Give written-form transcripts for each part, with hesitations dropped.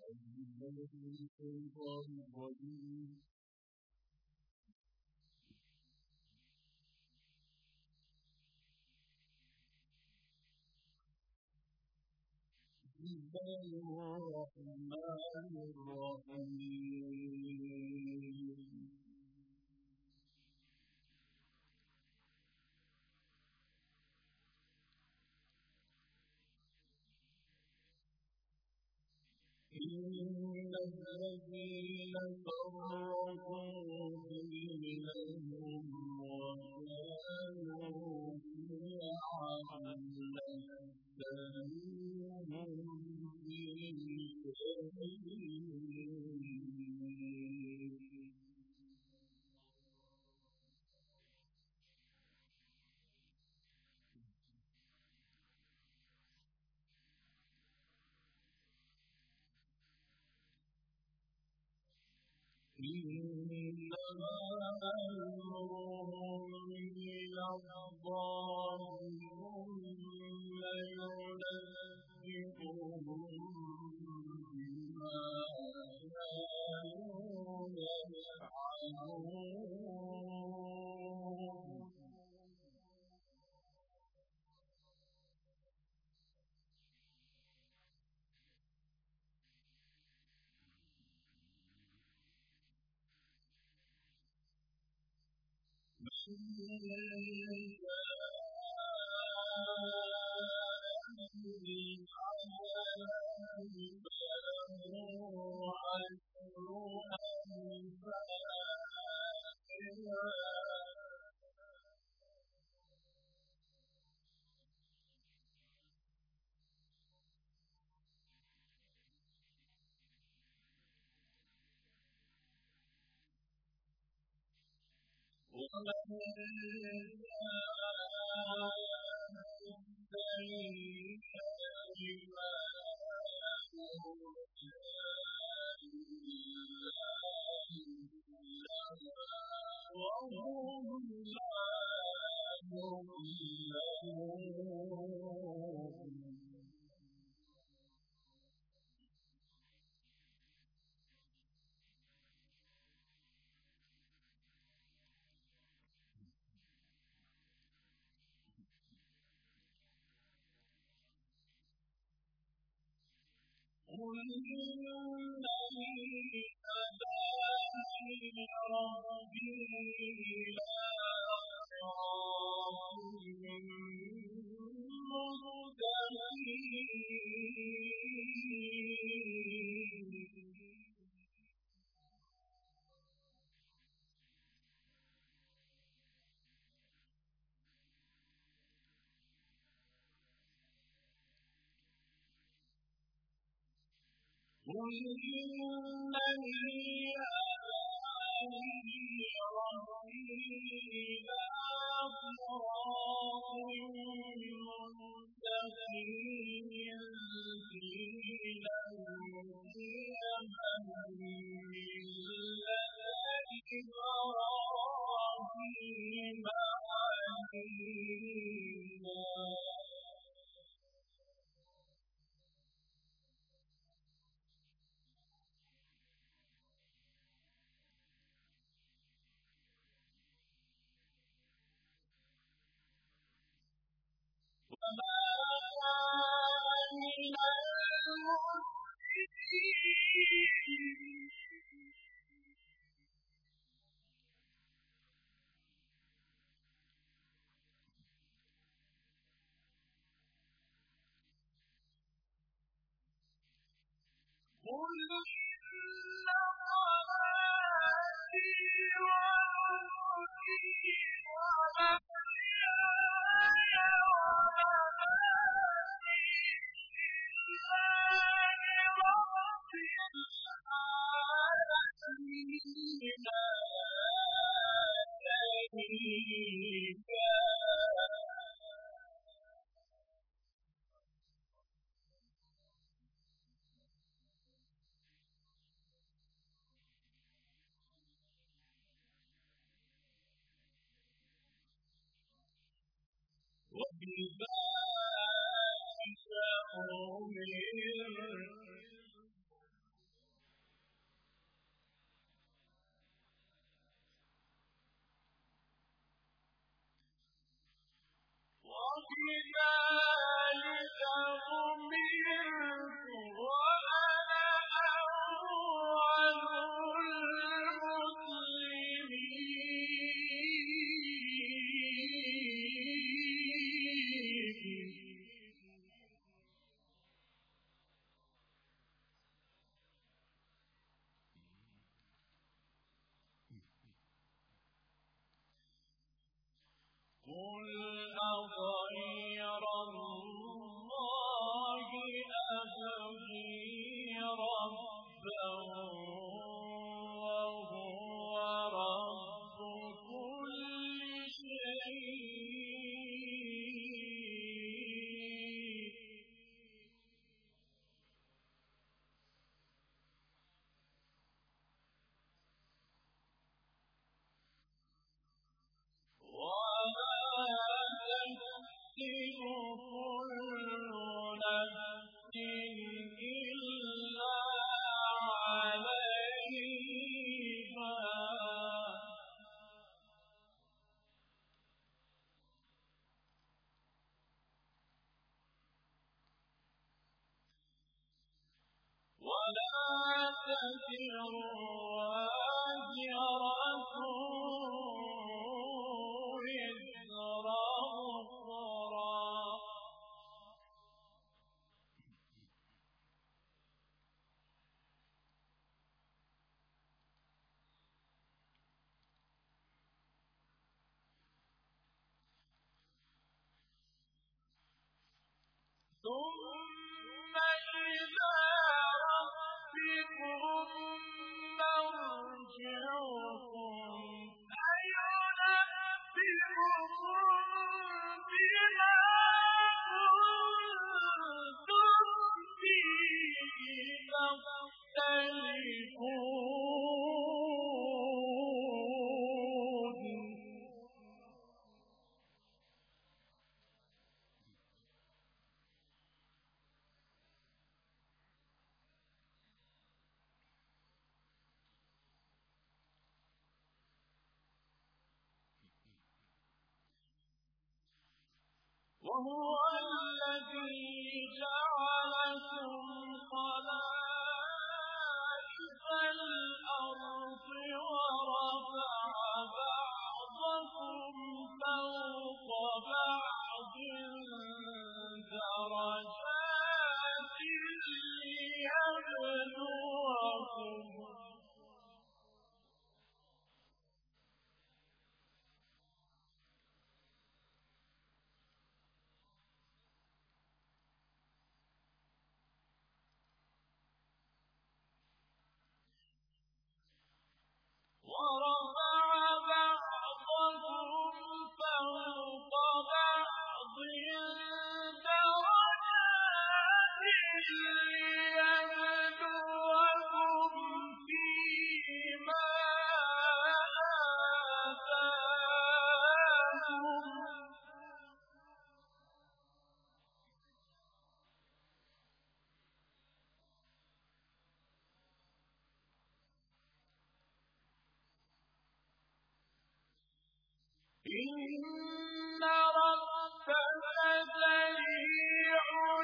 إن الذين فرقوا دينهم وكانوا شيعا لست منهم في شيء إنما أمرهم إلى الله ثم ينبئهم بما كانوا يفعلون قل إنني هداني ربي إلى صراط مستقيم قل إنني هداني ربي إلى صراط مستقيم دينا قيما ملة إبراهيم حنيفا وما كان من المشركين قل إن صلاتي ونسكي ومحياي ومماتي لله رب العالمين لا شريك له وبذلك أمرت بذلك أمرت وأنا أول المسلمين. قل أغير الله أبغي ربا وهو رب كل شيء ولا تكسب كل نفس إلا عليها ولا تزر وازرة وزر أخرى ثم إلى ربكم مرجعكم فينبئكم بما كنتم فيه تختلفون. وهو الذي جعلكم خلائف الأرض ورفع بعضكم فوق بعض درجات ليبلوكم ورفع بعضكم فوق بعض درجات ليبلوكم فيما آتاكم إن ربك سريع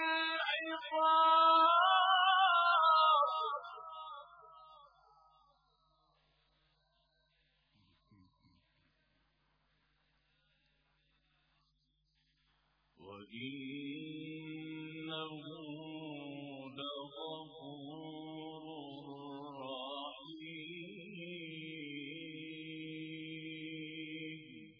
العقاب وإنه لغفور رحيم.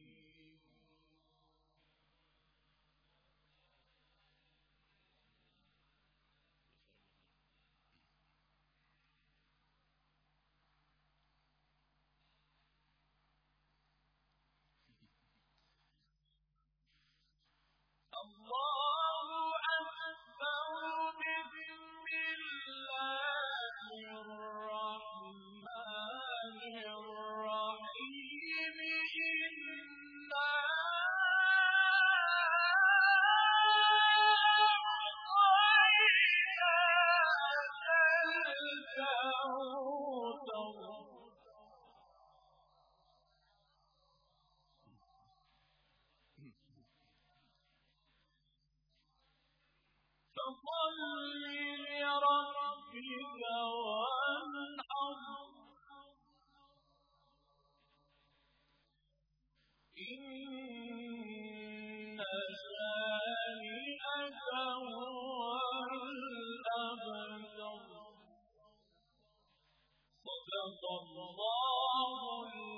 الله أكبر. بسم الله الرحمن الرحيم. إنا أعطيناك الكوثر ربك وانحر إن شانئك هو الأبتر صدق الله